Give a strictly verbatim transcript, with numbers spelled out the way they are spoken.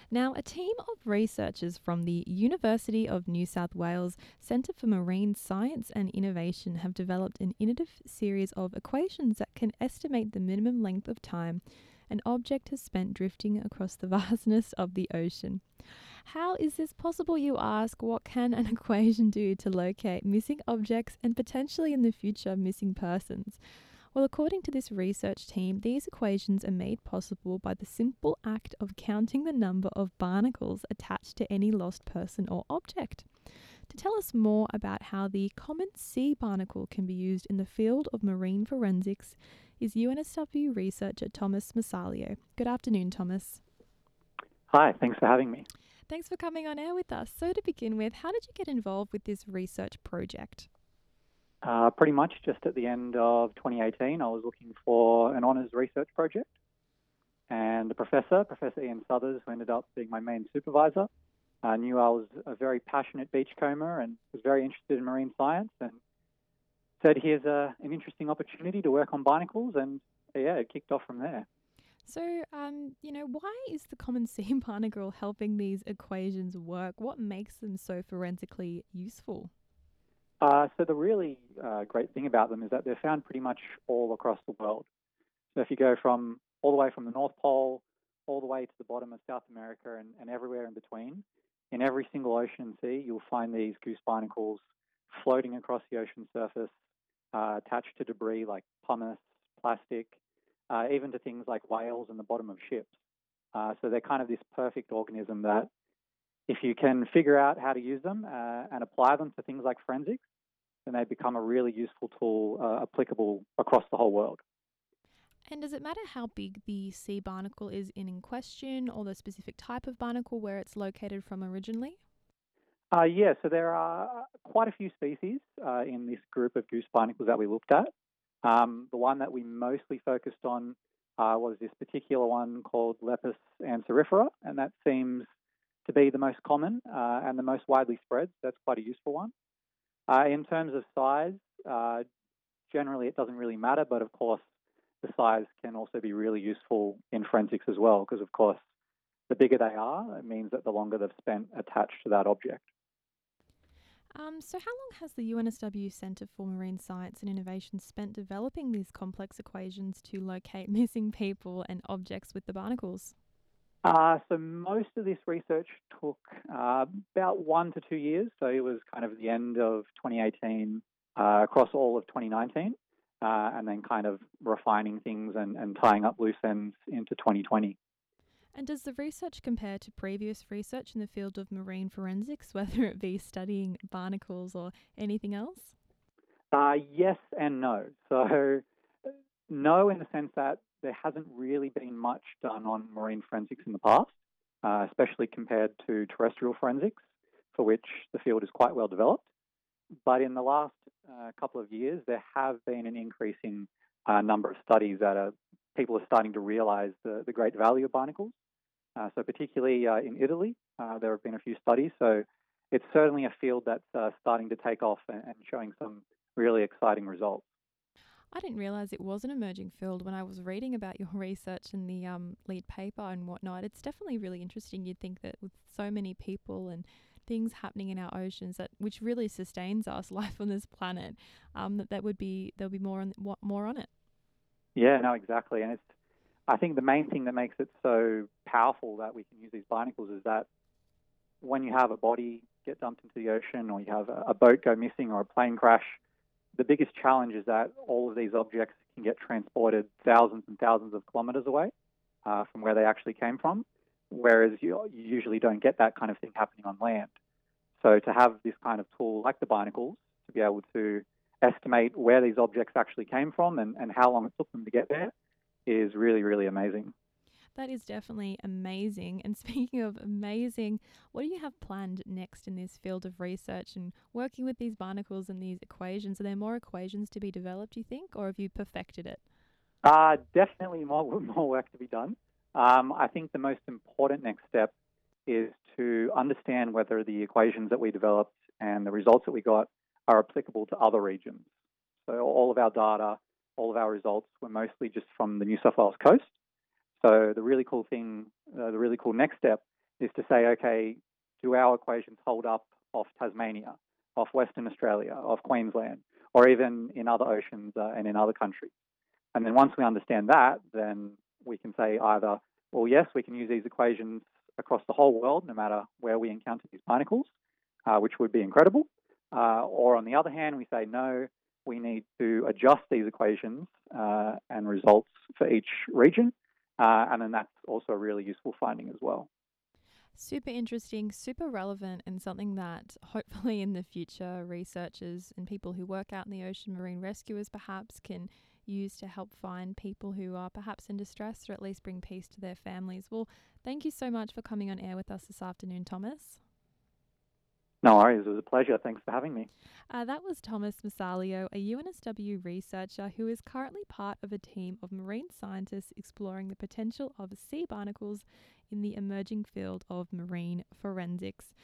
Now, a team of researchers from the University of New South Wales Centre for Marine Science and Innovation have developed an innovative series of equations that can estimate the minimum length of time an object has spent drifting across the vastness of the ocean. How is this possible, you ask? What can an equation do to locate missing objects and potentially in the future missing persons? Well, according to this research team, these equations are made possible by the simple act of counting the number of barnacles attached to any lost person or object. To tell us more about how the common sea barnacle can be used in the field of marine forensics is U N S W researcher Thomas Masalio. Good afternoon, Thomas. Hi, thanks for having me. Thanks for coming on air with us. So to begin with, how did you get involved with this research project? Uh, pretty much just at the end of twenty eighteen, I was looking for an honours research project, and the professor, Professor Ian Suthers, who ended up being my main supervisor, uh, knew I was a very passionate beachcomber and was very interested in marine science, and said here's a, an interesting opportunity to work on barnacles, and yeah, it kicked off from there. So, um, you know, why is the common sea barnacle helping these equations work? What makes them so forensically useful? Uh, so the really uh, great thing about them is that they're found pretty much all across the world. So if you go from all the way from the North Pole all the way to the bottom of South America and, and everywhere in between, in every single ocean and sea, you'll find these goose barnacles floating across the ocean surface, uh, attached to debris like pumice, plastic, uh, even to things like whales in the bottom of ships. Uh, so they're kind of this perfect organism that if you can figure out how to use them uh, and apply them to things like forensics, then they become a really useful tool uh, applicable across the whole world. And does it matter how big the sea barnacle is in, in question or the specific type of barnacle where it's located from originally? Uh, yeah, so there are quite a few species uh, in this group of goose barnacles that we looked at. Um, the one that we mostly focused on uh, was this particular one called Lepus anserifera, and that seems to be the most common uh, and the most widely spread. So that's quite a useful one. Uh, in terms of size, uh, generally it doesn't really matter, but of course the size can also be really useful in forensics as well, because of course the bigger they are, it means that the longer they've spent attached to that object. Um, so how long has the U N S W Centre for Marine Science and Innovation spent developing these complex equations to locate missing people and objects with the barnacles? Uh, so most of this research took uh, about one to two years. So it was kind of the end of twenty eighteen uh, across all of twenty nineteen, uh, and then kind of refining things and, and tying up loose ends into twenty twenty. And does the research compare to previous research in the field of marine forensics, whether it be studying barnacles or anything else? Uh, yes and no. So no, in the sense that there hasn't really been much done on marine forensics in the past, uh, especially compared to terrestrial forensics, for which the field is quite well developed. But in the last uh, couple of years, there have been an increasing uh, number of studies that are, people are starting to realise the, the great value of barnacles. Uh, so particularly uh, in Italy, uh, there have been a few studies. So it's certainly a field that's uh, starting to take off and, and showing some really exciting results. I didn't realise it was an emerging field when I was reading about your research in the um, lead paper and whatnot. It's definitely really interesting. You'd think that with so many people and things happening in our oceans, that which really sustains us, life on this planet, um, that that would be there'll be more on more on it. Yeah, no, exactly. And it's I think the main thing that makes it so powerful that we can use these barnacles is that when you have a body get dumped into the ocean, or you have a, a boat go missing, or a plane crash, the biggest challenge is that all of these objects can get transported thousands and thousands of kilometres away uh, from where they actually came from, whereas you, you usually don't get that kind of thing happening on land. So to have this kind of tool like the barnacles to be able to estimate where these objects actually came from and, and how long it took them to get there is really, really amazing. That is definitely amazing. And speaking of amazing, what do you have planned next in this field of research and working with these barnacles and these equations? Are there more equations to be developed, do you think, or have you perfected it? Uh, definitely more, more work to be done. Um, I think the most important next step is to understand whether the equations that we developed and the results that we got are applicable to other regions. So all of our data, all of our results were mostly just from the New South Wales coast. So the really cool thing, uh, the really cool next step is to say, okay, do our equations hold up off Tasmania, off Western Australia, off Queensland, or even in other oceans uh, and in other countries? And then once we understand that, then we can say either, well, yes, we can use these equations across the whole world, no matter where we encounter these barnacles, uh, which would be incredible. Uh, or on the other hand, we say, no, we need to adjust these equations uh, and results for each region. Uh, and then that's also a really useful finding as well. Super interesting, super relevant, and something that hopefully in the future researchers and people who work out in the ocean, marine rescuers perhaps, can use to help find people who are perhaps in distress or at least bring peace to their families. Well, thank you so much for coming on air with us this afternoon, Thomas. No worries, it was a pleasure. Thanks for having me. Uh, that was Thomas Masalio, a U N S W researcher who is currently part of a team of marine scientists exploring the potential of sea barnacles in the emerging field of marine forensics.